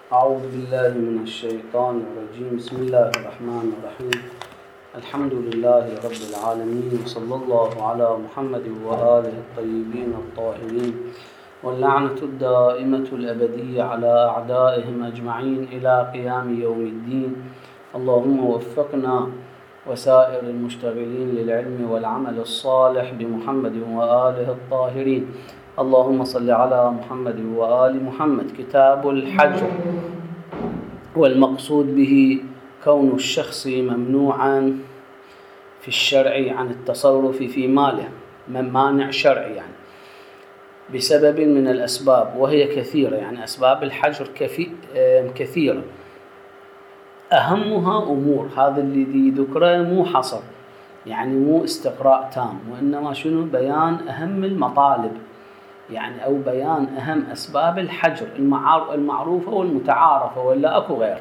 أعوذ بالله من الشيطان الرجيم. بسم الله الرحمن الرحيم. الحمد لله رب العالمين، وصلى الله على محمد وآله الطيبين الطاهرين، واللعنة الدائمة الأبدية على أعدائهم أجمعين إلى قيام يوم الدين. اللهم وفقنا وسائر المشتغلين للعلم والعمل الصالح بمحمد وآله الطاهرين. اللهم صل على محمد وآل محمد. كتاب الحج، والمقصود به كون الشخص ممنوعا في الشرع عن التصرف في ماله، من مانع شرعي يعني بسبب من الأسباب، وهي كثيرة. يعني أسباب الحجر كثيرة، أهمها أمور. هذا اللي ذكره مو حصر، يعني مو استقراء تام، وإنما شنو؟ بيان أهم المطالب، يعني أو بيان أهم أسباب الحجر المعروفة والمتعارفة، ولا أكو غيرها.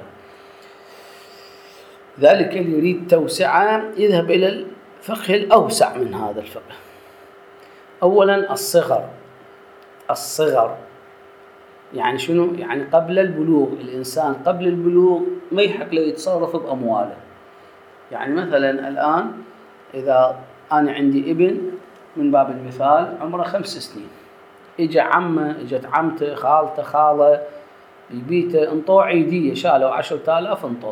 ذلك اللي يريد توسعة يذهب إلى الفقه الأوسع من هذا الفقه. أولا الصغر يعني شنو؟ يعني قبل البلوغ. الإنسان قبل البلوغ ما يحق له يتصرف بأمواله. يعني مثلا الآن إذا أنا عندي ابن من باب المثال عمره 5 سنين، إجت عمته، خالته، خاله ببيته، انطوا عيدية، شالوا 10,000 انطوا.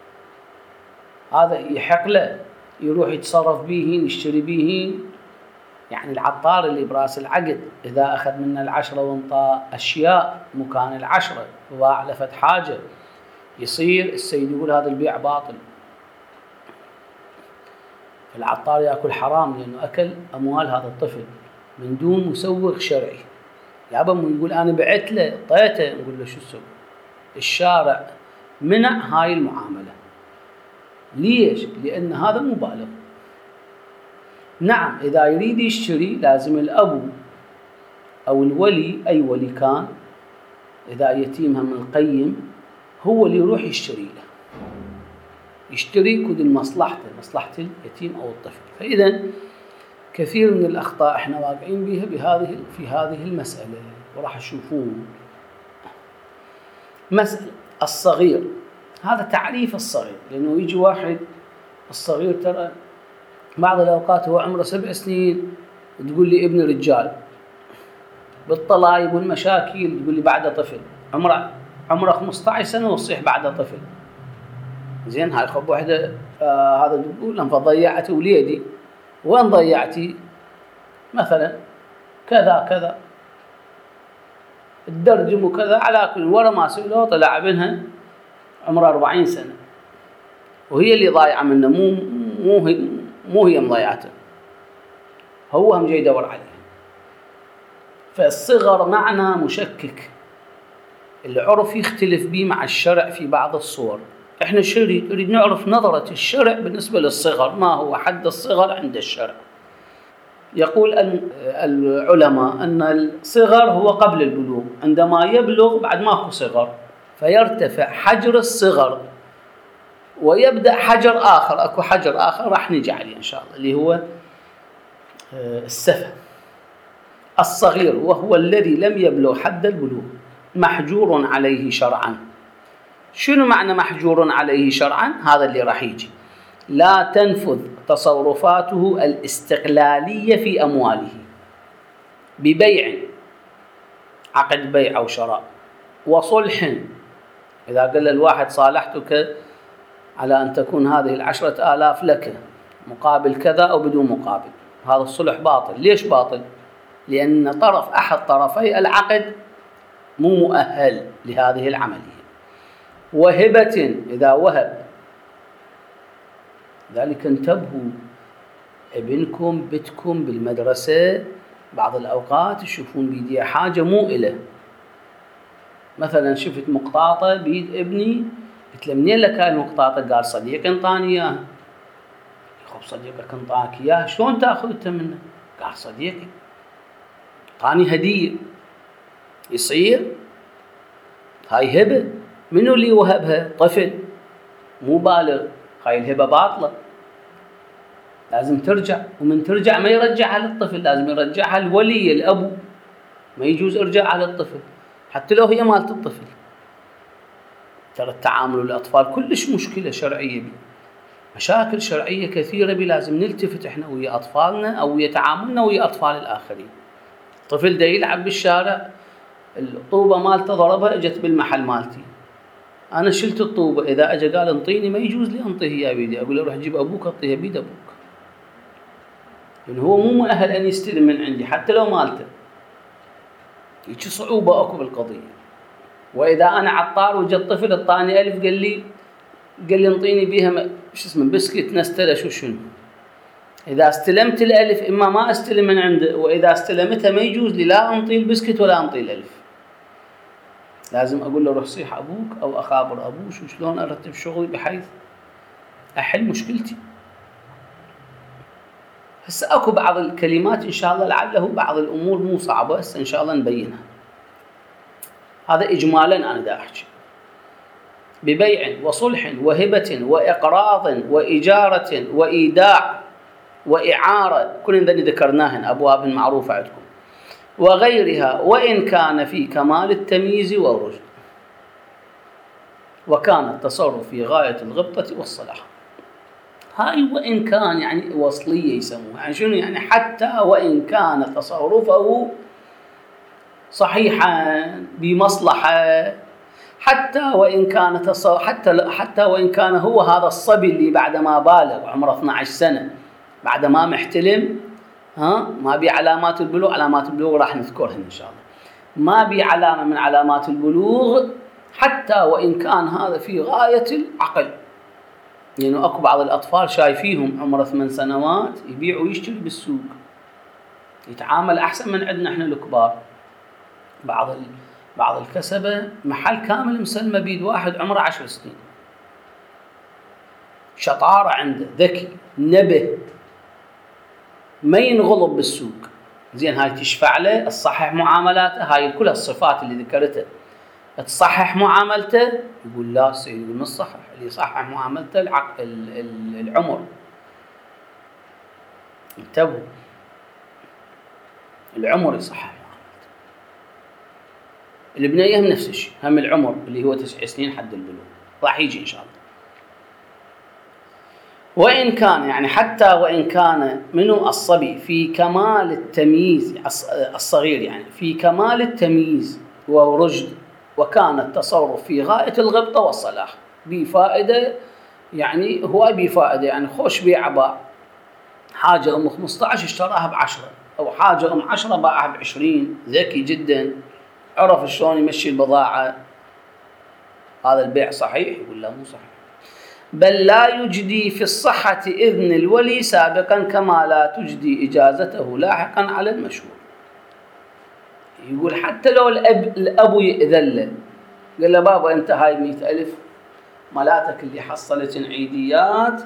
هذا يحق له يروح يتصرف بيهن، يشتري بيهن. يعني العطار اللي براس العقد إذا أخذ منا 10 وانطى أشياء مكان 10 وباع لفت حاجة، يصير السيد يقول هذا البيع باطل. العطار يأكل حرام لأنه أكل أموال هذا الطفل من دون مسوغ شرعي. يابا يقول أنا بعت له طيته، نقول له شو تسوي؟ الشارع منع هاي المعاملة. ليش؟ لأن هذا مبالغ. نعم، إذا يريد يشتري لازم الأب أو الولي، أي ولي كان، إذا يتيم هم القيم، هو اللي يروح يشتري له، يشتري كود مصلحة اليتيم أو الطفل. فإذا كثير من الأخطاء إحنا واقعين بها في هذه المسألة، وراح تشوفون. مسألة الصغير، هذا تعريف الصغير، لأنه يجي واحد الصغير ترى بعض الأوقات هو عمره 7 سنين تقول لي ابن رجال، بالطلايب والمشاكل تقول لي بعد طفل، عمره 15 سنة وصيح بعد طفل. زين، هاي خب واحدة هذا تقول لهم فضيعت وليدي. وين ضيعتي؟ مثلا كذا كذا الدرجم وكذا، على كل ورا ما سئلوه طلع ابنها عمره 40 سنة، وهي اللي ضايعة منه، مو هي مضيعته، هو هم جاي يدور عليه. فالصغر معنى مشكك، العرف يختلف به مع الشرع في بعض الصور. احنا نريد نعرف نظرة الشرع بالنسبة للصغر، ما هو حد الصغر عند الشرع. يقول العلماء أن الصغر هو قبل البلوغ، عندما يبلغ بعد ماكو صغر، فيرتفع حجر الصغر ويبدأ حجر آخر. أكو حجر آخر راح نجي عليه إن شاء الله، اللي هو السفه. الصغير وهو الذي لم يبلغ حد البلوغ محجور عليه شرعا. شنو معنى محجور عليه شرعا؟ هذا اللي راح يجي. لا تنفذ تصرفاته الاستقلالية في أمواله ببيع، عقد بيع أو شراء، وصلح. إذا قال الواحد صالحتك على أن تكون هذه 10,000 لك مقابل كذا أو بدون مقابل، هذا الصلح باطل. ليش باطل؟ لأن أحد طرفي العقد مو مؤهل لهذه العملية. وهبة، إذا وهب، ذلك انتبهوا. ابنكم بتكم بالمدرسة بعض الأوقات تشوفون بيديه حاجة مو إله. مثلا شفت مقطاطة بيد ابني، قلت له منين لك هاي المقطاطة؟ قال صديق انطاني اياها. خب صديقك انطاك اياها شلون تاخذتها منه؟ قال صديقي انطاني هدية. يصير هاي هبة. منو اللي وهبها؟ طفل مو بالغ، هاي الهبة باطلة، لازم ترجع. ومن ترجع ما يرجعها للطفل، لازم يرجعها الولي الأب، ما يجوز إرجاعها للطفل حتى لو هي مالت الطفل. ترى التعامل الأطفال كلش مشكلة شرعية بي. مشاكل شرعية كثيرة بي لازم نلتفت إحنا ويا أطفالنا أو ويا تعاملنا ويا أطفال الآخرين. طفل دا يلعب بالشارع، الطوبة مالته ضربها اجت بالمحل مالتي، أنا شلت الطوبة، إذا أجا قال انطيني ما يجوز لي أنطيه إياه بيدي، أقول له روح جيب أبوك أعطيها بيد أبوك، يعني هو مو مؤهل أن يستلم من عندي حتى لو مالته. هيك صعوبة أكو بالقضية. وإذا أنا عطار وجا الطفل اعطاني 1000 قال لي انطيني بيها شو اسمه بسكت نستله شنو، إذا استلمت ال1000 إما ما استلم من عنده، وإذا استلمتها ما يجوز لي لا أنطي البسكت ولا أنطي ال1000. لازم أقول له روح صيح أبوك أو أخابر أبوك شلون أرتب شغلي بحيث أحل مشكلتي. هسه أكو بعض الكلمات إن شاء الله لعله بعض الأمور مو صعبة، هسه إن شاء الله نبينها. هذا إجمالاً أنا دا أحكي. ببيع وصلح وهبة وإقراض وإجارة وإيداع وإعارة، كل ذني ذكرناهن أبواب معروفة عندكم، وغيرها، وإن كان في كمال التمييز والرشد، وكان التصرف في غاية الغبطة والصلاح. هاي وإن كان يعني وصلية يسموها، يعني شنو يعني؟ حتى وإن كان تصرفه صحيحا بمصلحة، حتى وإن كان هو هذا الصبي اللي بعد ما بالغ عمره 12 سنة بعد ما محتلم، ما بي علامات البلوغ، علامات البلوغ راح نذكرهن إن شاء الله، ما بي علامة من علامات البلوغ، حتى وإن كان هذا في غاية العقل. يعني أكو بعض الأطفال شايفيهم عمره 8 سنوات يبيع ويشتري بالسوق، يتعامل أحسن من عندنا إحنا الكبار. بعض الكسبة محل كامل مسلمة بيد واحد عمره 10 سنين، شطارة عنده، ذكي، نبه، ما ينغلب بالسوق. زين هاي تشفع له، تصحح معاملاته، هاي كل الصفات اللي ذكرتها تصحح معاملته. يقول لا سيدي، يقول نصحح، اللي يصحح معاملته العمر. انتبهوا، العمر يصحح معاملته. البنية هم نفس الشيء، هم العمر اللي هو 9 سنين حد البلوغ، راح يجي إن شاء الله. وإن كان يعني حتى وإن كان منه الصبي في كمال التمييز، الصغير يعني في كمال التمييز ورشد، وكان التصرف في غاية الغبطة والصلاح، بفائدة، يعني هو بفائدة، يعني خوش بيع حاجة أم 15 اشتراها ب10، أو حاجة أم 10 باعها ب20، ذكي جدا، عرف شلون يمشي البضاعة. هذا البيع صحيح؟ يقول لا مو صحيح. بل لا يجدي في الصحة إذن الولي سابقا، كما لا تجدي إجازته لاحقا على المشهور. يقول حتى لو الأب يأذن له، قال له بابا أنت هاي 100,000 مالاتك اللي حصلت عيديات،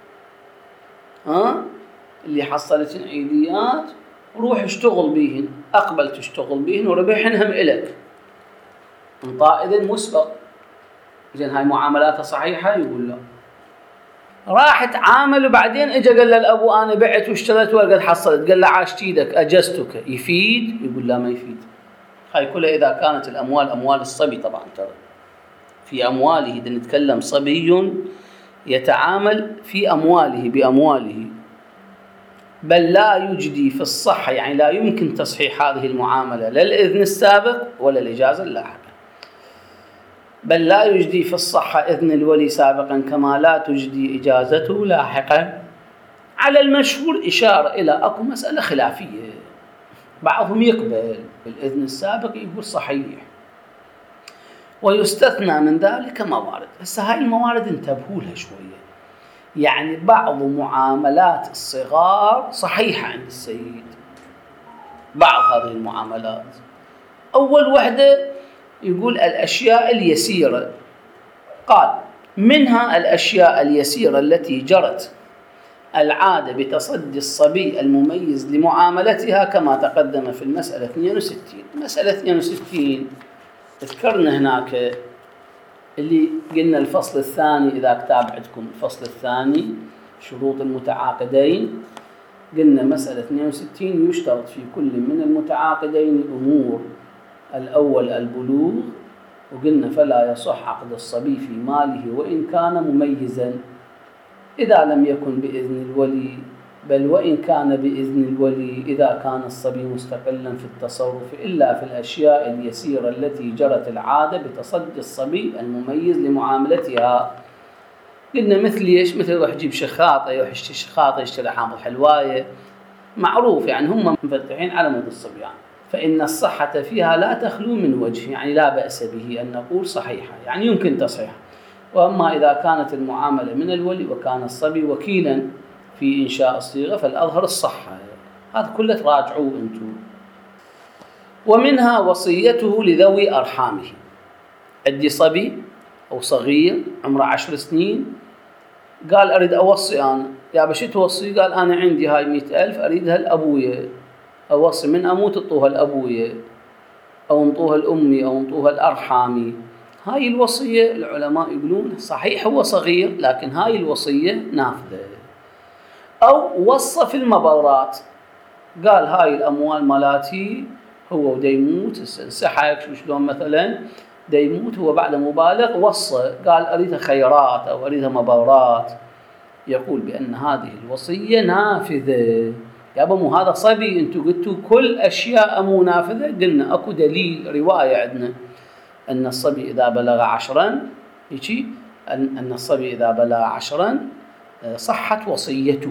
اللي حصلت عيديات، روح اشتغل بيهن، أقبل تشتغل بيهن وربحن هم إلك، انطاء إذن مسبق. زين هاي معاملاتها صحيحة؟ يقول لا. راح تعامل وبعدين اجى قال له الأبو أنا بعت واشتريت وقد حصلت، قال له عاشت ايدك أجزتك، يفيد؟ يقول لا ما يفيد. هاي كلها إذا كانت الأموال أموال الصبي. طبعا ترى في أمواله، إذا نتكلم صبي يتعامل في أمواله بأمواله. بل لا يجدي في الصحة، يعني لا يمكن تصحيح هذه المعاملة لا الإذن السابق ولا الإجازة اللاحقة. بل لا يجدي في الصحة إذن الولي سابقا، كما لا تجدي إجازته لاحقا. على المشهور إشارة إلى أكو مسألة خلافية، بعضهم يقبل الإذن السابق يقول صحيح، ويستثنى من ذلك موارد. هسه هاي الموارد انتبهوا لها شوية. يعني بعض معاملات الصغار صحيحة عند السيد، بعض هذه المعاملات. أول وحدة يقول الأشياء اليسيرة، قال منها الأشياء اليسيرة التي جرت العادة بتصدي الصبي المميز لمعاملتها، كما تقدم في المسألة 62. مسألة 62 ذكرنا هناك اللي قلنا الفصل الثاني، إذا كتاب عندكم الفصل الثاني شروط المتعاقدين، قلنا مسألة 62 يشترط في كل من المتعاقدين أمور: الأول البلوغ، وقلنا فلا يصح عقد الصبي في ماله وإن كان مميزا إذا لم يكن بإذن الولي، بل وإن كان بإذن الولي إذا كان الصبي مستقلا في التصرف، إلا في الأشياء اليسيرة التي جرت العادة بتصدي الصبي المميز لمعاملتها. قلنا مثل ايش؟ مثل يروح يجيب شخاطة، يروح يشتري شخاطة، يشتري حامض حلواية، معروف يعني هم مفتحين على مود الصبيان. فإن الصحة فيها لا تخلو من وجه، يعني لا بأس به أن نقول صحيحة، يعني يمكن تصحيح. وأما إذا كانت المعاملة من الولي وكان الصبي وكيلا في إنشاء الصيغة فالأظهر الصحة. هذا كله تراجعوه أنتم. ومنها وصيته لذوي أرحامه. عندي صبي أو صغير عمره 10 سنين، قال أريد أوصي أنا. يا بشي توصي؟ قال أنا عندي هاي 100,000 أريدها لأبويا، أوصي من أموت اطوها لأبويا أو انطوها لأمي أو انطوها لأرحامي. هاي الوصية العلماء يقولون صحيح هو صغير لكن هاي الوصية نافذة. أو وصى في المبارات، قال هاي الأموال مالاتي هو ودا يموت انسحق شلون مثلا دا يموت هو بعد مبالغ، وصى قال أريدها خيرات أو أريدها مبارات، يقول بأن هذه الوصية نافذة. يا مو هذا صبي، انتم قلتوا كل أشياء مو نافذة. قلنا أكو دليل رواية عندنا أن الصبي إذا بلغ 10 يجي أن الصبي إذا بلغ 10 صحت وصيته.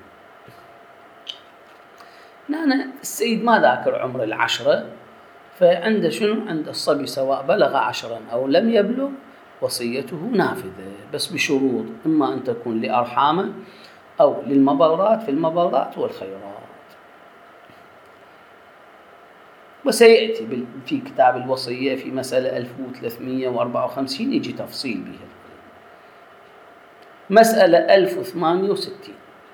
هنا السيد ما ذاكر عمر 10، فعنده شنو؟ عند الصبي سواء بلغ 10 أو لم يبلغ وصيته نافذة، بس بشروط، إما أن تكون لأرحامه أو للمبارات في المبارات والخيرات. وسيأتي في كتاب الوصية في مسألة 1354 يجي تفصيل بها. مسألة 1068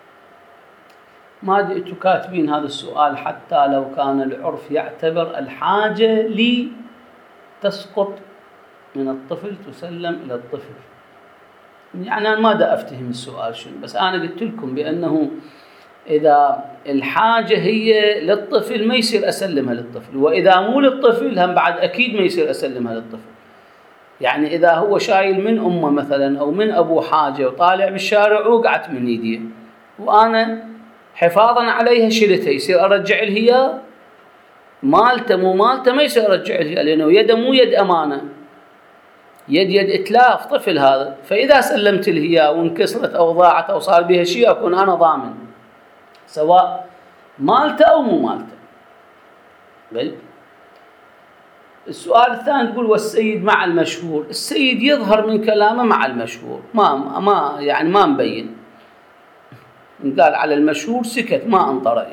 ما جئتوا كاتبين هذا السؤال حتى لو كان العرف يعتبر الحاجة تسقط من الطفل تسلم إلى الطفل. يعني أنا ما دا أفتهم السؤال شنو، بس أنا قلت لكم بأنه إذا الحاجة هي للطفل ما يصير أسلمها للطفل، وإذا مو للطفل هم بعد أكيد ما يصير أسلمها للطفل. يعني إذا هو شايل من أمه مثلا أو من أبوه حاجة وطالع بالشارع وقعت من يديه وأنا حفاظا عليها شلتها، يصير أرجع له إياه؟ مالته مو مالته ما يصير أرجع له إياه، لأنه يده مو يد أمانة، يد إتلاف طفل هذا. فإذا سلمت له إياه وانكسرت أو ضاعت أو صار بها شيء أكون أنا ضامن، سواء مالته أو مو مالته. بل السؤال الثاني تقول والسيد مع المشهور. السيد يظهر من كلامه مع المشهور، ما يعني ما مبين، قال على المشهور سكت ما انطر،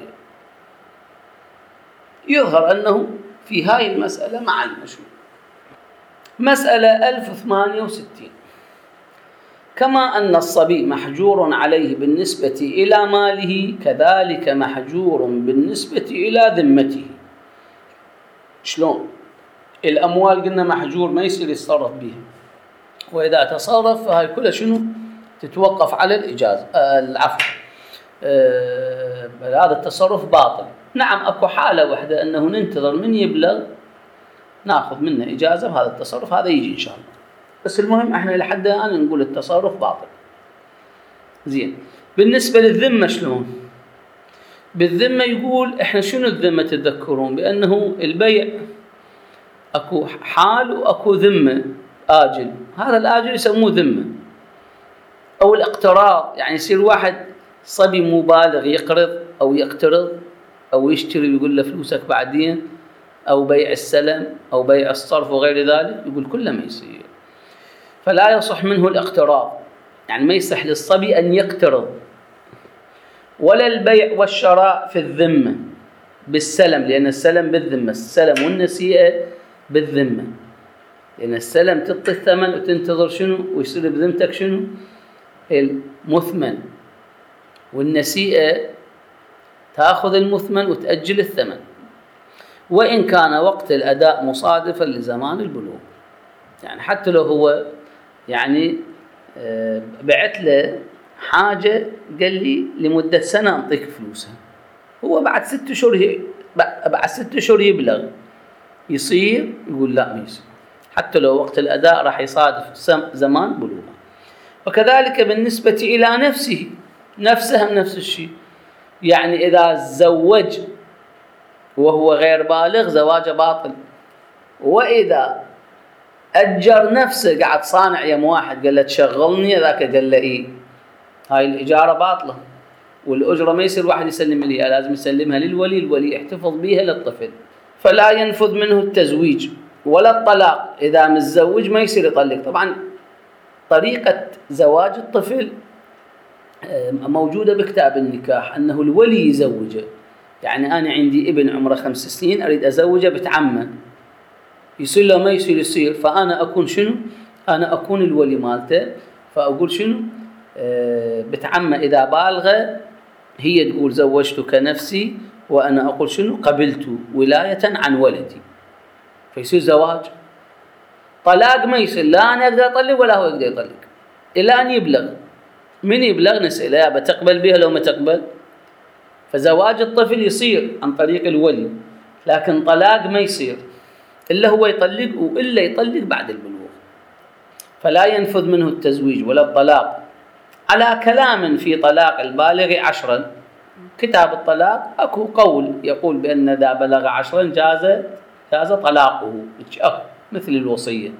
يظهر أنه في هاي المسألة مع المشهور. مسألة 1068 كما أن الصبي محجور عليه بالنسبة إلى ماله كذلك محجور بالنسبة إلى ذمته. شلون؟ الأموال قلنا محجور ما يصير يتصرف بها، وإذا تصرف فهي كلها شنو؟ تتوقف على الإجازة العفو، هذا التصرف باطل. نعم أكو حالة واحدة أنه ننتظر من يبلغ ناخذ منه إجازة بهذا التصرف، هذا يجي إن شاء الله، بس المهم احنا لحد الآن نقول التصرف باطل. زين، بالنسبة للذمة شلون؟ بالذمة يقول احنا شنو الذمة تتذكرون؟ بأنه البيع أكو حال وأكو ذمة آجل، هذا الآجل يسموه ذمة. أو الاقتراض، يعني يصير واحد صبي مبالغ يقرض أو يقترض أو يشتري ويقول له فلوسك بعدين، أو بيع السلم أو بيع الصرف وغير ذلك، يقول كله ما يصير. فلا يصح منه الاقتراض، يعني ما يصح للصبي أن يقترض، ولا البيع والشراء في الذمة بالسلم، لأن السلم بالذمة، السلم والنسيئة بالذمة، لأن السلم تعطي الثمن وتنتظر شنو ويصير بذمتك شنو المثمن، والنسيئة تأخذ المثمن وتأجل الثمن، وإن كان وقت الأداء مصادفا لزمان البلوغ. يعني حتى لو هو يعني بعت له حاجة قال لي لمدة سنة أعطيك فلوسها، هو بعد 6 أشهر يبلغ، يصير؟ يقول لا ما يصير. حتى لو وقت الأداء راح يصادف زمان بلوغه. وكذلك بالنسبة إلى نفسها نفس الشيء. يعني إذا تزوج وهو غير بالغ زواجه باطل، وإذا أجر نفسه قاعد صانع يم واحد قال له تشغلني، ذاك قال له إيه، هاي الإجارة باطلة، والأجرة ما يصير واحد يسلم ليها، لازم يسلمها للولي، الولي يحتفظ بها للطفل. فلا ينفذ منه التزويج ولا الطلاق. إذا متزوج ما يصير يطلق. طبعا طريقة زواج الطفل موجودة بكتاب النكاح، أنه الولي يزوجه. يعني أنا عندي ابن عمره 5 سنين أريد أزوجه بتعمه، يصير له ما يصير، فأنا أكون شنو؟ أنا أكون الولي مالته، فأقول شنو؟ بتعمه إذا بالغة هي تقول زوجتك نفسي، وأنا أقول شنو؟ قبلت ولاية عن ولدي، فيصير زواج. طلاق ما يصير، لا أنا أقدر أطلق ولا هو يقدر يطلق إلى أن يبلغ. من يبلغ نسأله يا بتقبل بها لو ما تقبل. فزواج الطفل يصير عن طريق الولي، لكن طلاق ما يصير إلا هو يطلق، وإلا يطلق بعد البلوغ. فلا ينفذ منه التزويج ولا الطلاق. على كلام في طلاق البالغ 10، كتاب الطلاق أكو قول يقول بأن إذا بلغ 10 جاز طلاقه، مثل الوصية.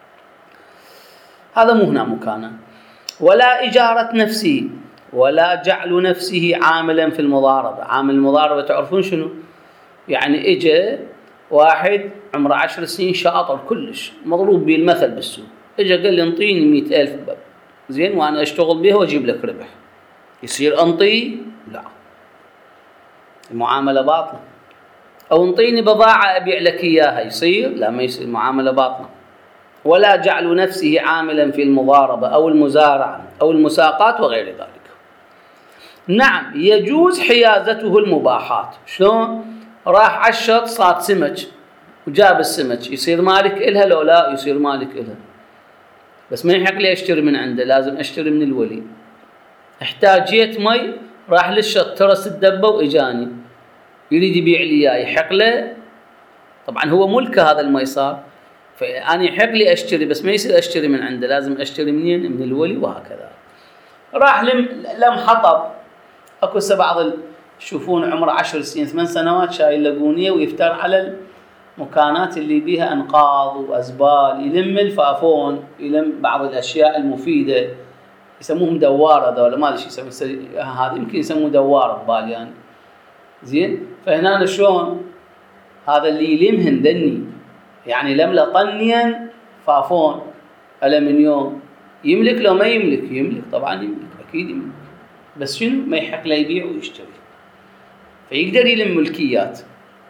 هذا مو هنا مكانه. ولا إجارة نفسه ولا جعل نفسه عاملا في المضاربة. عامل المضاربة تعرفون شنو؟ يعني إجا واحد عمره 10 سنين شاطر كلش، مضروب به المثل بالسوق، إجا قال لي انطيني 100,000 زين وأنا أشتغل بها وأجيب لك ربح. يصير أنطي؟ لا، المعاملة باطلة. أو انطيني بضاعة أبيع لك إياها، يصير؟ لا، ما يصير، المعاملة باطلة. ولا جعل نفسه عاملا في المضاربة أو المزارعة أو المساقات وغير ذلك. نعم يجوز حيازته المباحات. شلون؟ راح عشط صاد سمك وجاب السمك، يصير مالك إلها لو لا؟ يصير مالك إلها، بس ما يحق لي أشتري من عنده، لازم أشتري من الولي. احتاجيت مي، راح للشط ترس الدبة وإجاني يريد يبيع لي إياه، يحق له؟ طبعا هو ملكه هذا المي صار، فأنا يحق لي أشتري، بس ما يصير أشتري من عنده، لازم أشتري منين؟ من الولي. وهكذا. راح لم حطب، أكو بعض تشوفون عمره 10 سنين 8 سنوات شايل لقونية ويفتر على المكانات اللي بيها أنقاض وأزبال، يلم الفافون، يلم بعض الأشياء المفيدة، يسموهم دوارة ذولا، ما أدري شو يسمون هذا، يمكن يسموه دوارة ببالي يعني. زين، فهنا شلون هذا اللي يلمهن دني، يعني لملا طنيا فافون ألمنيوم، يملك لو ما يملك؟ يملك طبعا، يملك أكيد يملك، بس شنو؟ ما يحق له يبيع ويشتري، فيقدر يلم ملكيات.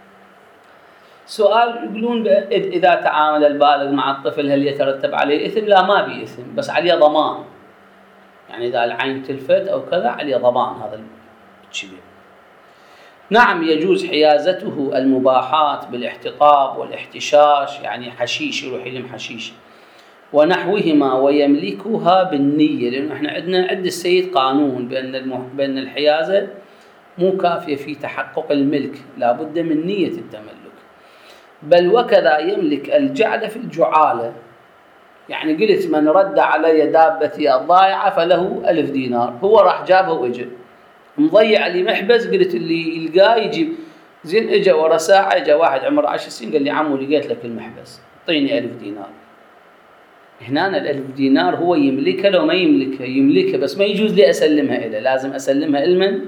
سؤال يقولون إذا تعامل البالغ مع الطفل هل يترتب عليه إثم؟ لا، ما بي إثم، بس عليه ضمان. يعني إذا العين تلفت أو كذا عليه ضمان هذا الشيء. نعم يجوز حيازته المباحات بالاحتطاب والاحتشاش، يعني حشيش، يروح يلم حشيش ونحوهما، ويملكها بالنية، لأنه احنا عندنا عند السيد قانون بأن الحيازة مو كافية في تحقق الملك، لا بد من نية التملك. بل وكذا يملك الجعل في الجعالة. يعني قلت من رد علي دابتي الضائعة فله 1000 دينار، هو راح جابها وإجا مضيع لي محبس، قلت اللي يلقاه يجيب. زين، إجا ورا ساعة إجا واحد عمره 10 سنين قال لي عمو لقيت لك المحبس، اعطيني 1000 دينار. هنا 1000 دينار هو يملكها لو ما يملكها؟ يملكها، بس ما يجوز لي أسلمها إليه، لازم أسلمها إلمن؟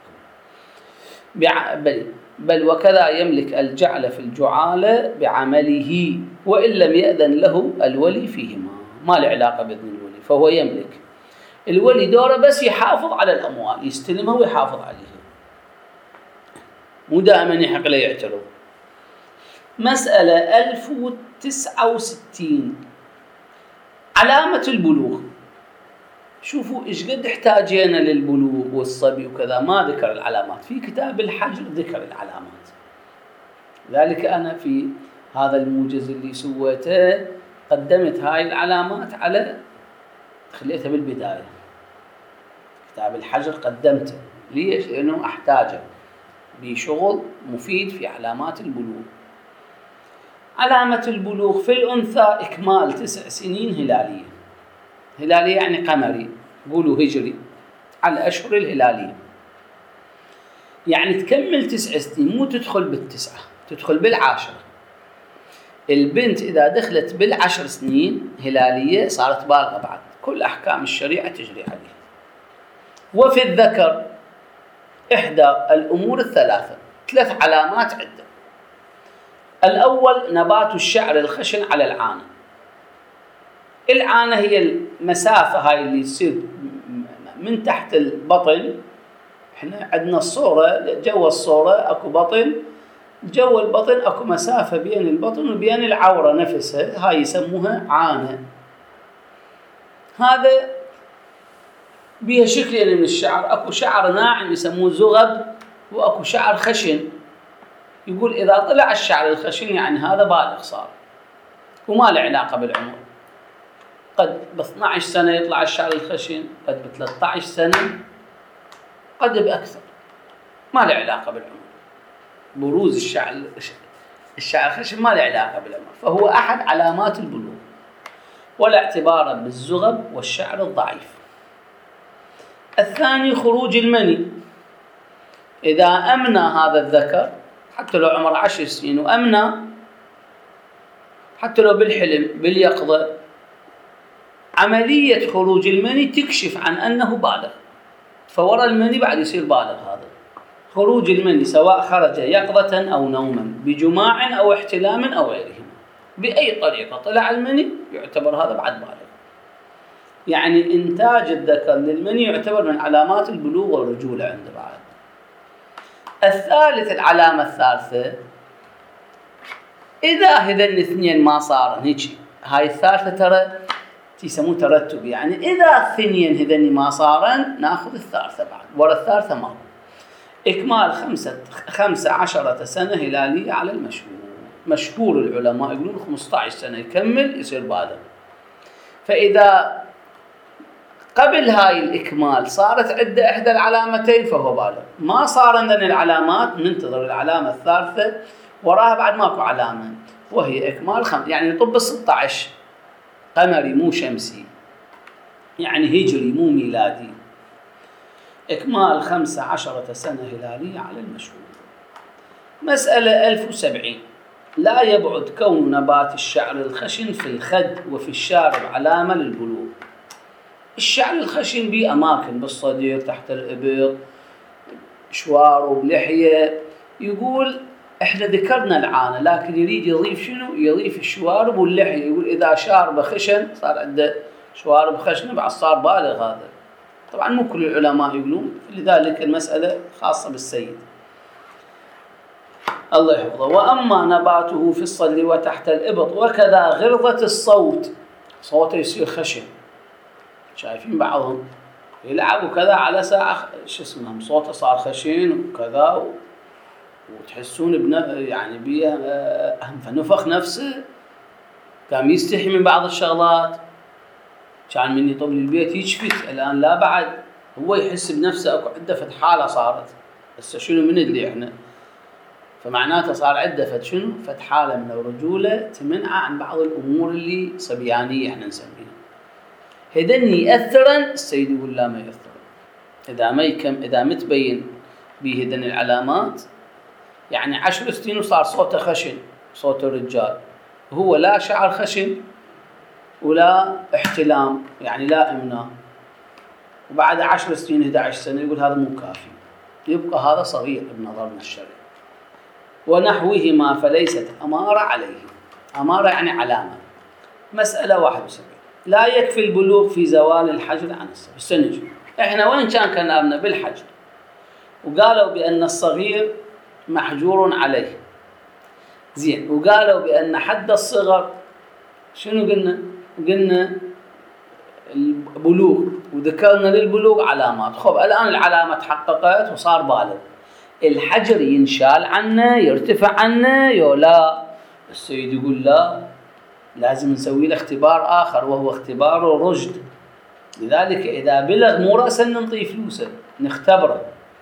بل وكذا يملك الجعل في الجعالة بعمله، وإن لم يأذن له الولي فيهما، ما له علاقة بإذن الولي، فهو يملك. الولي دوره بس يحافظ على الأموال، يستلمها ويحافظ عليها، مو دائما يحق له يعترض. مسألة 1069 علامة البلوغ. شوفوا إيش قد احتاجينا للبلوغ والصبي وكذا، ما ذكر العلامات في كتاب الحجر، ذكر العلامات. لذلك أنا في هذا الموجز اللي سويته قدمت هاي العلامات على، خليتها بالبداية، كتاب الحجر قدمته. ليش؟ لأنه أحتاجه بشغل مفيد في علامات البلوغ. علامة البلوغ في الأنثى إكمال 9 سنين هلالية. هلالية يعني قمري، قولوا هجري على أشهر الهلالية، يعني تكمل 9 سنين، مو تدخل بالتسعة، تدخل بالعاشرة. البنت إذا دخلت بالعشر سنين هلالية صارت بالغة بعد، كل أحكام الشريعة تجري عليها. وفي الذكر إحدى الأمور الثلاثة، 3 علامات عدة. الأول نبات الشعر الخشن على العانة. العانة هي المسافة هاي اللي تصير من تحت البطن. احنا عندنا الصورة، جوا الصورة اكو بطن، جوا البطن اكو مسافة بين البطن وبين العورة نفسها، هاي يسموها عانة. هذا بيها شكلين من الشعر، اكو شعر ناعم يسموه زغب، واكو شعر خشن. يقول اذا طلع الشعر الخشن يعني هذا بالغ صار، وما له علاقة بالعمر. قد ب 12 سنة يطلع الشعر الخشن، قد ب 13 سنة، قد بأكثر، ما له علاقة بالعمر. بروز الشعر الخشن ما له علاقة بالعمر، فهو أحد علامات البلوغ، ولا اعتبار بالزغب والشعر الضعيف. الثاني خروج المني. إذا أمنى هذا الذكر حتى لو عمر 10 سنين وأمنى، حتى لو بالحلم باليقظة، عملية خروج المني تكشف عن أنه بالغ، فورا المني بعد يصير بالغ. هذا خروج المني سواء خرج يقظة أو نوما، بجماع أو احتلام أو غيرهما، بأي طريقة طلع المني يعتبر هذا بعد بالغ. يعني إنتاج الذكر للمني يعتبر من علامات البلوغ والرجولة عند بعض. الثالث، العلامة الثالثة، إذا هذين الاثنين ما صارن هيك، هاي الثالثة ترى يسموه ترتب، يعني إذا الثنين هذين ما صارن ناخذ الثالثة بعد، ورا الثالثة ما. إكمال 15 سنة هلالية على المشهور. مشهور العلماء يقولون 15 سنة يكمل يصير بالغ. فإذا قبل هاي الإكمال صارت عنده إحدى العلامتين فهو بالغ. ما صار عندنا العلامات، ننتظر العلامة الثالثة، وراها بعد ماكو علامة، وهي إكمال يعني يطب 16، قمري مو شمسي، يعني هجري مو ميلادي. إكمال 15 سنة هلالية على المشهور. مسألة 1070. لا يبعد كون نبات الشعر الخشن في الخد وفي الشارب علامة للبلوغ. الشعر الخشن بأماكن بالصدير، تحت الإبط، شوارب، لحية. يقول احنا ذكرنا العانة، لكن يريد يضيف شنو؟ يضيف الشوارب واللحية. يقول إذا شارب خشن صار عنده شوارب خشنة بعد صار بالغ. هذا طبعا مو كل العلماء يقولون، لذلك المسألة خاصة بالسيد الله يحفظه. وأما نباته في الصدر وتحت الإبط وكذا غلظة الصوت، صوته يصير خشن. شايفين بعضهم يلعبوا كذا على ساعة شو اسمهم صوته صار خشن وكذا، وتحسون يعني بيه فنفخ نفسه، كان يستحي من بعض الشغلات، كان من يطب البيت يشفت، الآن لا بعد هو يحس بنفسه أكو عنده فد حالة صارت. بس شنو من اللي احنا، فمعناته صار عنده فد شنو فد حالة من الرجولة تمنعه عن بعض الأمور اللي صبيانية احنا نسميها. هذن يأثرن، السيد يقول لا ما يأثرن. إذا متبين به هذن العلامات، يعني 10 سنين وصار صوته خشن، صوت الرجال، هو لا شعر خشن ولا احتلام، يعني لا إمناء، وبعد 10 سنين 11 سنة يقول هذا مو كافي، يبقى هذا صغير بنظرنا الشرعي. ونحوهما فليست أمارة عليه. أمارة يعني علامة. مسألة 71. لا يكفي البلوغ في زوال الحجر عن الصغير. استنجوا احنا وين كان كلامنا بالحجر، وقالوا بأن الصغير محجور عليه، زين، وقالوا بأن حد الصغر شنو قلنا البلوغ، وذكرنا للبلوغ علامات. خب الآن العلامة تحققت وصار بالغ، الحجر ينشال عنه يرتفع عنه يولا؟ السيد يقول لا، لازم نسوي له اختبار آخر، وهو اختبار الرشد. لذلك إذا بلغ مو رأسا ننطيه فلوسه، نختبره،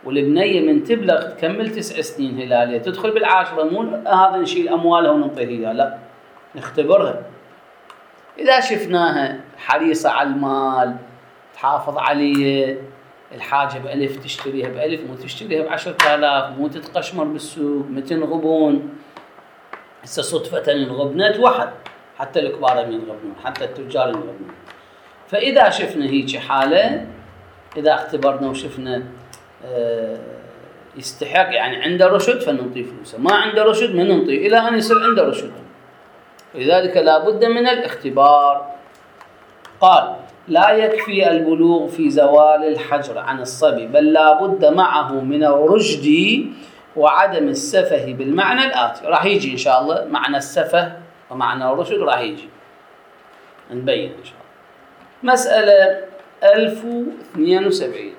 والبنية من تبلغ تكمل 9 سنين هلالية تدخل بالعاشرة، مو هذا نشيل أموالها ونعطيها إياها، لا، نختبرها. إذا شفناها حريصة على المال، تحافظ عليه، الحاجة ب1000 تشتريها ب1000، مو تشتريها ب10,000، مو تتقشمر بالسوق، ما تنغبون. هسه صدفة انغبنت واحد، حتى الكبار ينغبنون، حتى التجار ينغبنون. فإذا شفنا هيك حالة، إذا اختبرنا وشفنا يستحق، يعني عنده رشد، فننطيه فلوسه، ما عنده رشد ما ننطيه إلى أن يصير عنده رشد. لذلك لا بد من الاختبار. قال: لا يكفي البلوغ في زوال الحجر عن الصبي، بل لا بد معه من الرشد وعدم السفه بالمعنى الآتي. راح يجي إن شاء الله معنى السفه ومعنى الرشد، راح يجي نبين إن شاء الله. مسألة 1072: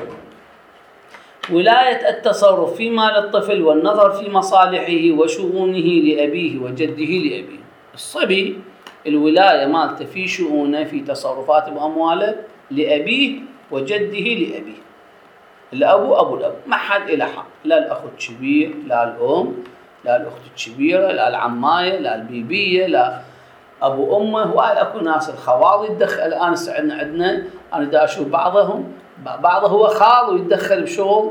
ولاية التصرف في مال الطفل والنظر في مصالحه وشؤونه لأبيه وجده لأبيه. الصبي الولاية مالته في شؤونه، في تصرفاته وأمواله لأبيه وجده لأبيه. الأب أبو الأب، ما حد إله حق، لا الأخ الكبير، لا الأم، لا الأخت الكبيرة، لا العماية، لا البيبية، لا أبو أمه. وهاي أكو ناس الخوال يتدخل. الآن عندنا أنا دا أشوف بعضه هو خال ويتدخل بشغل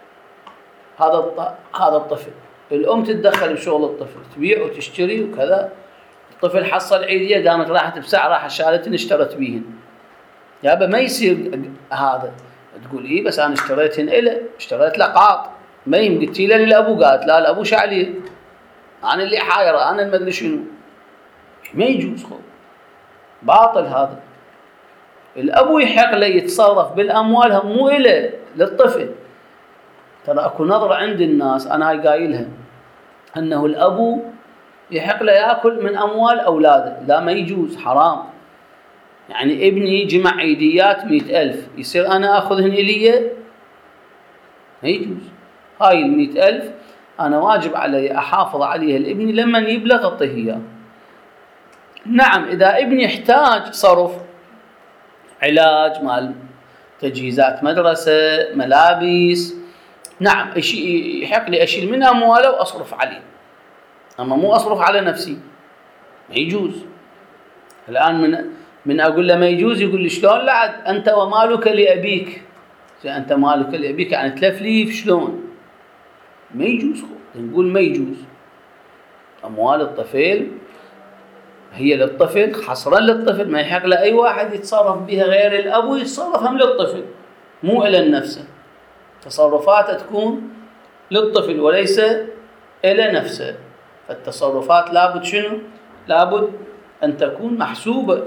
هذا الطفل. الأم تتدخل بشغل الطفل، تبيع وتشتري وكذا. الطفل حصل عيدية، قامت راحت بساعة، راح شالتن اشترت بيهن. يابا ما يصير هذا. تقول إيه بس أنا اشتريتهن إله، اشتريت لقاط، ما قلت له للأبو، قالت لا الأبو شعليه، أنا اللي حايرة، أنا المدري شنو. ما يجوز، خو باطل هذا. الأبو يحق له يتصرف بالأموال، هم مو إله، للطفل. ترى أكو نظرة عند الناس، أنا هاي قايلها، أنه الأبو يحق له يأكل من أموال أولاده. لا، ما يجوز، حرام. يعني ابني جمع عيديات 100,000، يصير أنا أخذهن إلي؟ ما يجوز. هاي 100,000 أنا واجب علي أحافظ عليها لابني، لما يبلغ أعطيه إياه. نعم، إذا ابني يحتاج صرف، علاج، مال تجهيزات مدرسة، ملابس، نعم يحق لي أشيل من أمواله وأصرف عليه، أما مو أصرف على نفسي، ما يجوز. الآن من أقول له ما يجوز، يقول لي شلون؟ لا، أنت ومالك لأبيك. أنت مالك لأبيك يعني تلفليف، شلون؟ ما يجوز. نقول ما يجوز. أموال الطفل هي للطفل، حصرا للطفل، ما يحق لأي واحد يتصرف بها غير الأب، يتصرف هم للطفل، مو إلى نفسه. تصرفاته تكون للطفل وليس إلى نفسه. فالتصرفات لابد شنو؟ لابد أن تكون محسوبة.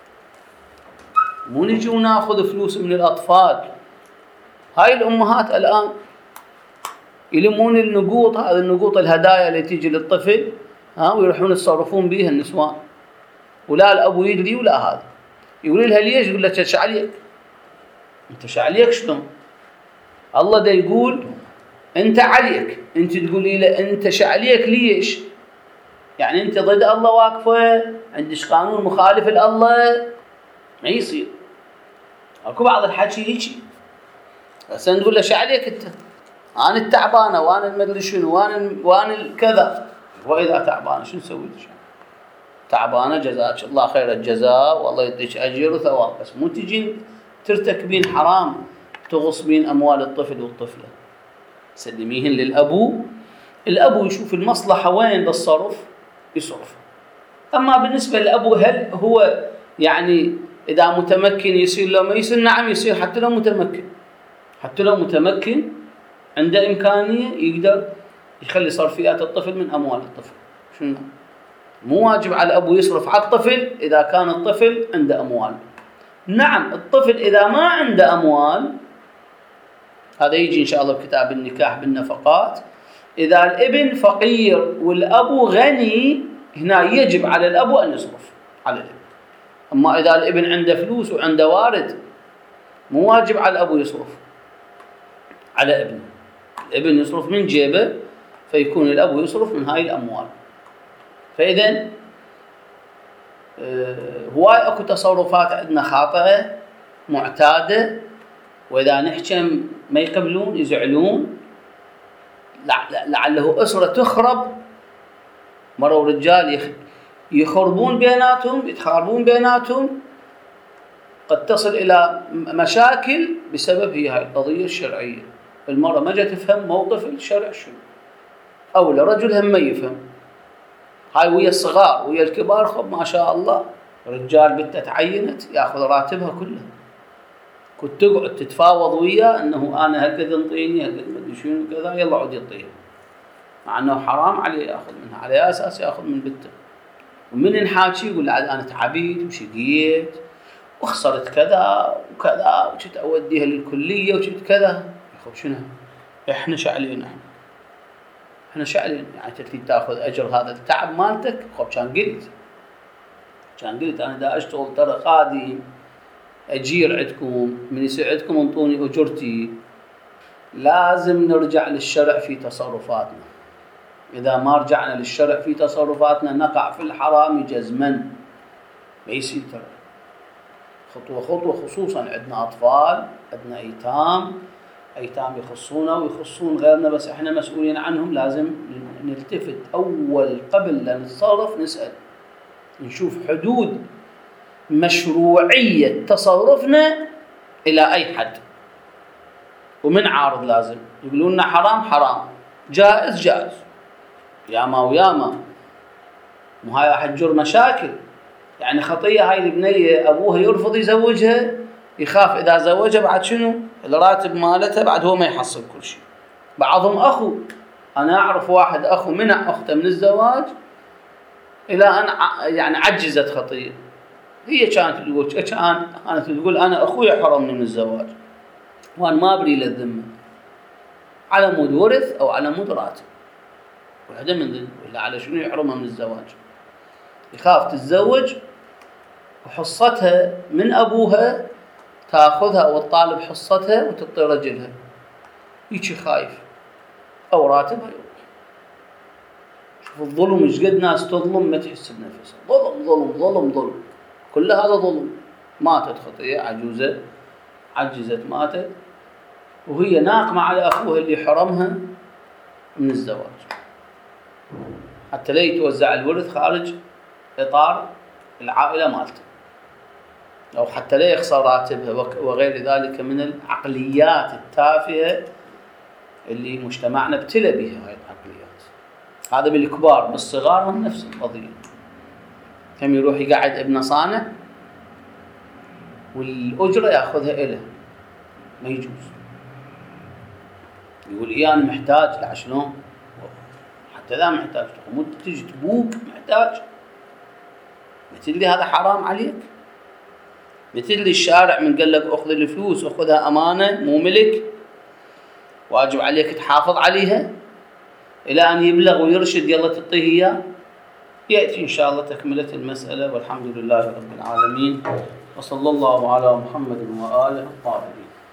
مو نجي وناخذ فلوس من الأطفال. هاي الأمهات الآن يلمون النقوط، هذه النقوط الهدايا اللي تيجي للطفل، ويروحون يتصرفون بيها النسوان، ولا الأبو يدري ولا هذا. يقول لها ليش؟ يقول لها شعليك. أنت شعليك شلون؟ الله دا يقول أنت عليك، أنت تقولي له أنت شعليك ليش؟ يعني أنت ضد الله واقفة، عندك قانون مخالف لله، ما يصير. أكو بعض الحكي هيك، بس نقول له شعليك أنت، أنا التعبانة وأنا المدري شنو وأنا الكذا. وإذا تعبانة شو نسوي؟ تعبانة جزاك الله خير الجزاء والله يديك أجر وثواب، بس مو تجين ترتكبين حرام، تغصبين أموال الطفل والطفلة. سلميهن للأبو، الأبو يشوف المصلحة وين بالصرف يصرف. أما بالنسبة للأبو، هل هو يعني إذا متمكن يصير له ما يصير؟ نعم يصير، حتى لو متمكن، حتى لو متمكن عنده إمكانية يقدر يخلي صرفيات الطفل من أموال الطفل. شنو؟ مو واجب على الأبو يصرف على الطفل إذا كان الطفل عنده أموال. نعم، الطفل إذا ما عنده أموال، هذا يجي إن شاء الله بكتاب النكاح بالنفقات. إذا الابن فقير والأبو غني، هنا يجب على الأبو أن يصرف على الابن. أما إذا الابن عنده فلوس وعنده وارد، مو واجب على الأبو يصرف على ابنه. الابن يصرف من جيبه، فيكون الأبو يصرف من هاي الأموال. فإذا هواي أكو تصرفات عندنا خاطئة معتادة. وإذا نحكم ما يقبلون يزعلون، لعله أسرة تخرب. مروا رجال يخربون بيناتهم، يتخاربون بيناتهم، قد تصل إلى مشاكل بسبب هي هاي القضية الشرعية. المرأة ما جاء تفهم موقف الشرع شنو، أو الرجل هم ما يفهم. هاي ويا الصغار ويا الكبار، خب ما شاء الله رجال بنته تعينت ياخذ راتبها كله، كنت تقعد تتفاوض وياه انه انا هكذا انطيني هكذا مدري شنو كذا، يلا عود يعطيها، مع انه حرام عليه ياخذ منها، على اساس ياخذ من بنته. ومن نحاكي يقول عاد انا تعبيت وشقيت وخسرت كذا وكذا وكنت اوديها للكليه وكنت كذا. خب شنو احنا شعلين، احنا شعلين يعني تريد تاخذ اجر هذا التعب مالتك. خب كان قلت انا دا اشتغل ترى خادم اجير عندكم، من يصير عندكم انطوني اجرتي. لازم نرجع للشرع في تصرفاتنا. اذا ما رجعنا للشرع في تصرفاتنا نقع في الحرام جزما. ما يصير ترى خطوه خطوه، خصوصا عندنا اطفال، عندنا ايتام يخصونا ويخصون غيرنا، بس احنا مسؤولين عنهم. لازم نلتفت اول قبل لا نتصرف، نسال نشوف حدود مشروعية تصرفنا إلى أي حد. ومن عارض لازم يقولون لنا حرام، جائز ياما وياما. مو هاي راح تجر مشاكل. يعني خطية هاي البنية أبوها يرفض يزوجها، يخاف إذا زوجها بعد شنو الراتب مالتها، بعد هو ما يحصل كل شيء. بعضهم أخو، أنا أعرف واحد أخو منع أخته من الزواج إلى أن يعني عجزت خطية. هي كانت تقول أنا أخوي حرمني من الزواج وأنا ما أبري للذمة، على مود ورث أو على مود راتب، وحده من ذنب، ولا على شنو يحرمها من الزواج. يخاف تتزوج وحصتها من أبوها تأخذها أو تطالب حصتها وتعطي رجلها، هيك خايف، أو راتبها يروح. شوف الظلم، ايش قد ناس تظلم ما تحس بنفسها، ظلم كل هذا ظلم. ماتت خطية عجوزة، عجزت ماتت وهي ناقمة على أخوها اللي حرمها من الزواج، حتى لا يتوزع الورث خارج إطار العائلة مالته، أو حتى لا يخسر راتبها وغير ذلك من العقليات التافهة اللي مجتمعنا ابتلى بها. هاي العقليات هذا بالكبار، بالصغار هم نفس القضية. هم يروح يقعد ابن صانع والأجرة يأخذها إله، ما يجوز. يقول أنا محتاج، لا شلون حتى لا محتاج، مو تجي تبوك محتاج، مثل لي هذا حرام عليك. مثل لي الشارع من قال لك أخذ الفلوس أخذها أمانة مو ملك، واجب عليك تحافظ عليها إلى أن يبلغ ويرشد يلا تعطيه إياه. يأتي إن شاء الله تكملة المسألة، والحمد لله رب العالمين، وصلى الله على محمد وآله الطاهرين.